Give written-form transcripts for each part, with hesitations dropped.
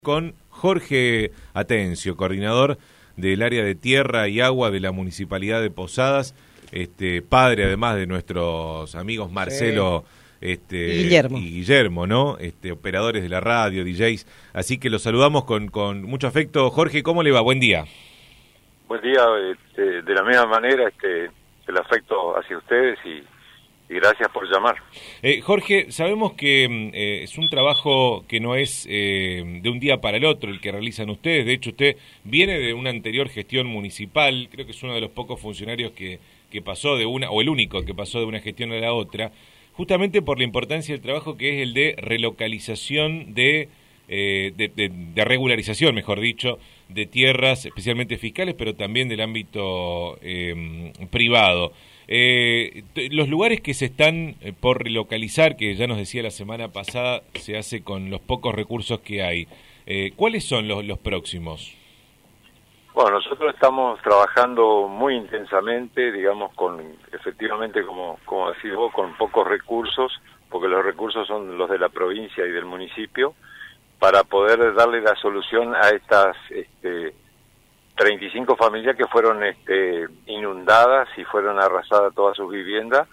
Con Jorge Atencio, coordinador del área de tierra y agua de la Municipalidad de Posadas, padre además de nuestros amigos Marcelo y Guillermo, ¿no? Operadores de la radio, DJs, así que los saludamos con mucho afecto. Jorge, ¿cómo le va? Buen día. Buen día, de la misma manera, el afecto hacia ustedes y gracias por llamar. Jorge, sabemos que es un trabajo que no es de un día para el otro el que realizan ustedes. De hecho, usted viene de una anterior gestión municipal. Creo que es uno de los pocos funcionarios que pasó de una, o el único que pasó de una gestión a la otra, justamente por la importancia del trabajo que es el de relocalización de regularización, mejor dicho, de tierras, especialmente fiscales, pero también del ámbito privado. Los lugares que se están por relocalizar, que ya nos decía la semana pasada, se hace con los pocos recursos que hay. ¿Cuáles son los próximos? Bueno, nosotros estamos trabajando muy intensamente, digamos, efectivamente, como decís vos, con pocos recursos, porque los recursos son los de la provincia y del municipio, para poder darle la solución a estas 35 familias que fueron inundadas y fueron arrasadas todas sus viviendas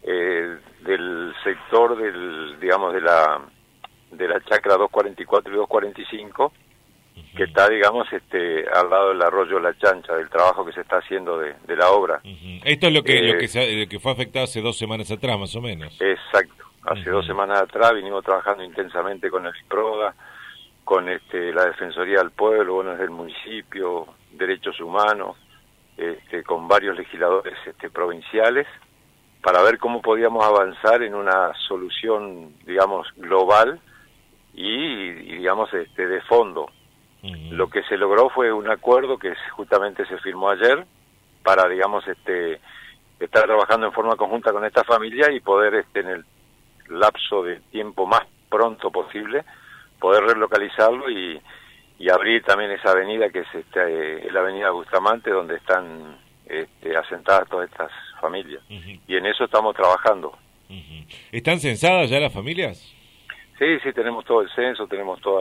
del sector de la chacra 244 y 245, que está, digamos, al lado del arroyo La Chancha, del trabajo que se está haciendo de la obra. Esto es lo que fue afectado hace 2 semanas atrás, más o menos. Exacto. Hace 2 semanas atrás vinimos trabajando intensamente con el IPRODA, con la Defensoría del Pueblo, bueno, del municipio, Derechos Humanos, con varios legisladores provinciales, para ver cómo podíamos avanzar en una solución, digamos, global y digamos, de fondo. Lo que se logró fue un acuerdo que justamente se firmó ayer para, digamos, estar trabajando en forma conjunta con esta familia y poder, en el lapso de tiempo más pronto posible, poder relocalizarlo y abrir también esa avenida que es la avenida Bustamante, donde están asentadas todas estas familias. Y en eso estamos trabajando. ¿Están censadas ya las familias? Sí, tenemos todo el censo, tenemos todos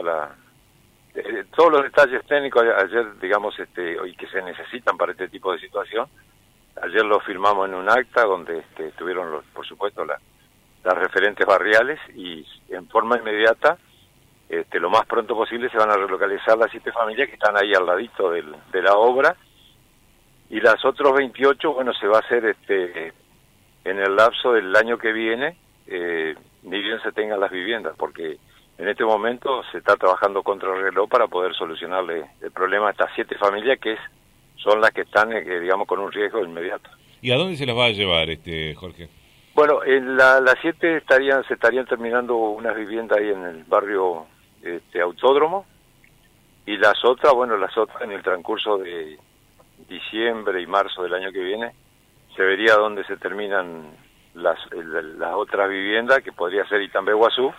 los detalles técnicos. Ayer, digamos, y que se necesitan para este tipo de situación, ayer lo firmamos en un acta donde estuvieron, por supuesto, las referentes barriales, y en forma inmediata, lo más pronto posible, se van a relocalizar las 7 familias que están ahí al ladito de la obra, y las otras 28, bueno, se va a hacer en el lapso del año que viene, ni bien se tengan las viviendas, porque en este momento se está trabajando contra el reloj para poder solucionarle el problema a estas 7 familias que son las que están, digamos, con un riesgo inmediato. ¿Y a dónde se las va a llevar, Jorge? Bueno, en las 7 se estarían terminando unas viviendas ahí en el barrio Autódromo, y las otras en el transcurso de diciembre y marzo del año que viene se vería dónde se terminan las otras viviendas, que podría ser Itambé, Guazú,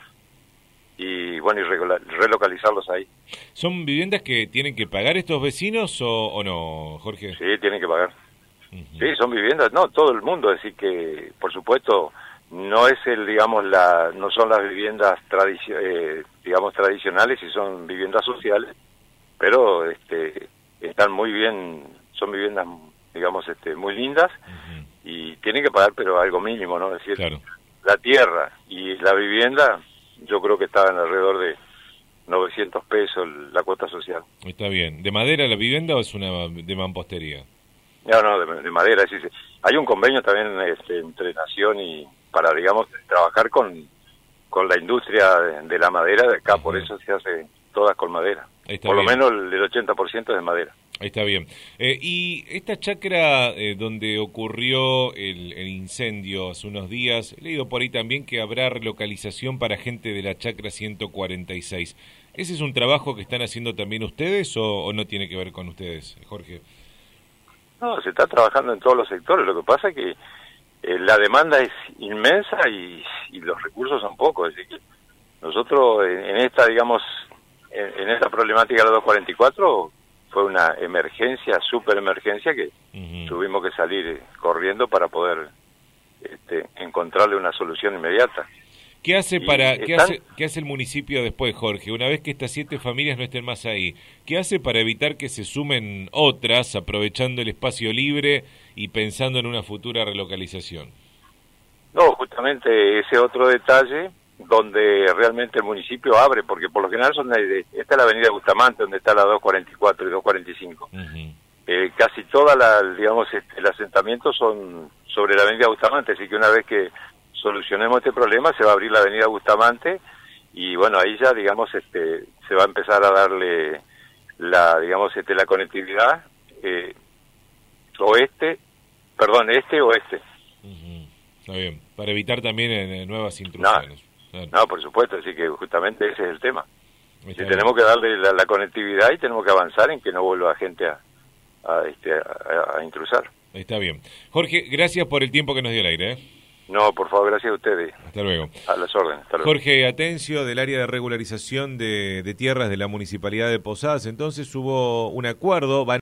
y bueno, y relocalizarlos ahí. ¿Son viviendas que tienen que pagar estos vecinos o no, Jorge? Sí, tienen que pagar. Sí, son viviendas, no, todo el mundo, es decir que, por supuesto, no es no son las viviendas tradicionales, y son viviendas sociales, pero están muy bien, son viviendas, digamos, muy lindas, y tienen que pagar, pero algo mínimo, ¿no? Es decir, claro, la tierra y la vivienda, yo creo que estaban alrededor de 900 pesos la cuota social. Está bien. ¿De madera la vivienda o es una de mampostería? No, de madera. Sí. Hay un convenio también entre Nación y para, digamos, trabajar con la industria de la madera de acá, por eso se hace todas con madera. Por lo menos el 80% es de madera. Está bien. Y esta chacra donde ocurrió el incendio hace unos días, he leído por ahí también que habrá relocalización para gente de la chacra 146. ¿Ese es un trabajo que están haciendo también ustedes o no tiene que ver con ustedes, Jorge? No, se está trabajando en todos los sectores. Lo que pasa es que la demanda es inmensa y los recursos son pocos. Es decir, que nosotros en esta, digamos, en esta problemática de la 244 fue una emergencia, super emergencia, que tuvimos que salir corriendo para poder encontrarle una solución inmediata. ¿Qué hace Y para están... qué hace el municipio después, Jorge? Una vez que estas 7 familias no estén más ahí, ¿qué hace para evitar que se sumen otras, aprovechando el espacio libre y pensando en una futura relocalización? No, justamente ese otro detalle donde realmente el municipio abre, porque por lo general esta es la avenida Bustamante, donde está la 244 y 245. Casi toda digamos, el asentamiento son sobre la avenida Bustamante, así que una vez que solucionemos este problema se va a abrir la avenida Bustamante y bueno, ahí ya, digamos, se va a empezar a darle digamos, la conectividad este-oeste. Está bien, para evitar también nuevas intrusiones. No, por supuesto, así que justamente ese es el tema. Tenemos que darle la conectividad y tenemos que avanzar en que no vuelva gente a intrusar. Está bien. Jorge, gracias por el tiempo que nos dio el aire. No, por favor, gracias a ustedes. Hasta luego. A las órdenes. Hasta luego. Jorge Atencio, del área de regularización de tierras de la Municipalidad de Posadas. Entonces hubo un acuerdo.